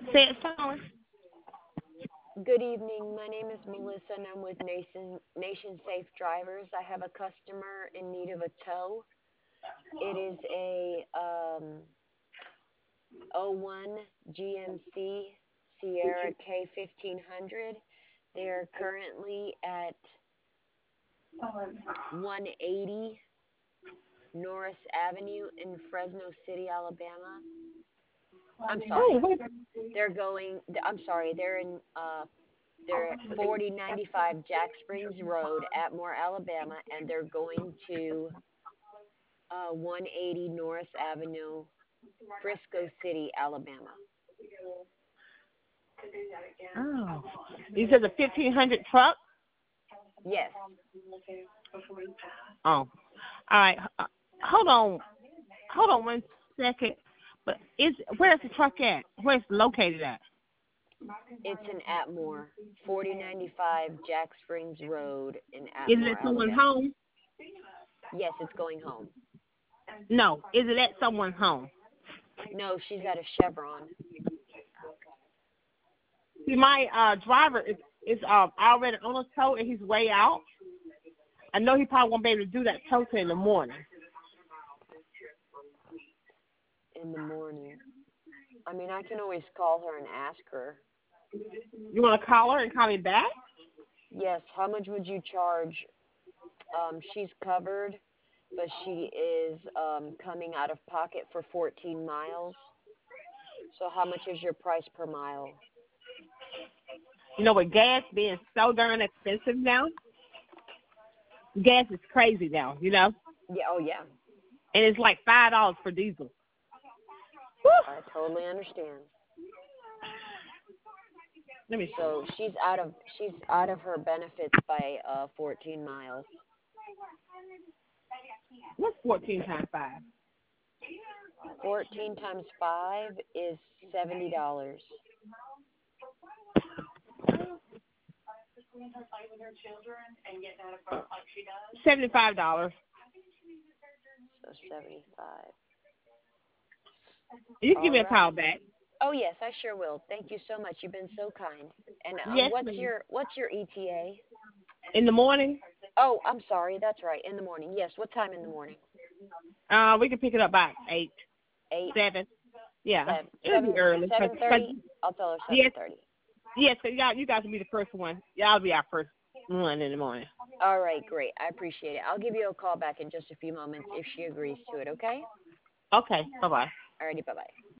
Say it slowly. Good evening. My name is Melissa and I'm with Nation Safe Drivers. I have a customer in need of a tow. It is a '01 GMC Sierra K1500. They are currently at 180 Norris Avenue in Fresno City, Alabama. I'm Oh, sorry. wait. I'm sorry. They're at 4095 Jack Springs Road, Atmore, Alabama, and they're going to 180 Norris Avenue, Frisco City, Alabama. Oh. You said the 1500 truck? Yes. Oh. All right. Hold on. Hold on one second. But where's the truck at? Where's it located at? It's in Atmore, 4095 Jack Springs Road in Is it Atmore, at someone's Alabama. home? Yes, it's going home. No. Is it at someone's home? No, she's at a Chevron. See, my driver is already on a tow and he's way out. I know he probably won't be able to do that tow till in the morning. In the morning. I mean, I can always call her and ask her. You want to call her and call me back? Yes, how much would you charge? She's covered, but she is coming out of pocket for 14 miles. So how much is your price per mile? You know, with gas being so darn expensive now, gas is crazy now, you know? Yeah, oh yeah. And it's like $5 for diesel. I totally understand. Let me see. So she's out of her benefits by 14 miles. What's 14 times 5? 14 times 5 is $70. $75. So 75. You can give All me a right. call back. Oh yes, I sure will. Thank you so much. You've been so kind. And Yes, ma'am. what's your ETA? In the morning, Oh, I'm sorry. That's right. In the morning. Yes. What time in the morning? we can pick it up by 8, 8, 7. Yeah, 7, it'll be 7, early. 7:30. I'll tell her Yes, 7:30. yes, cause you guys will be the first one. Y'all be our first one in the morning. All right, great. I appreciate it. I'll give you a call back in just a few moments if she agrees to it, okay? Okay, bye-bye. Alrighty, bye-bye.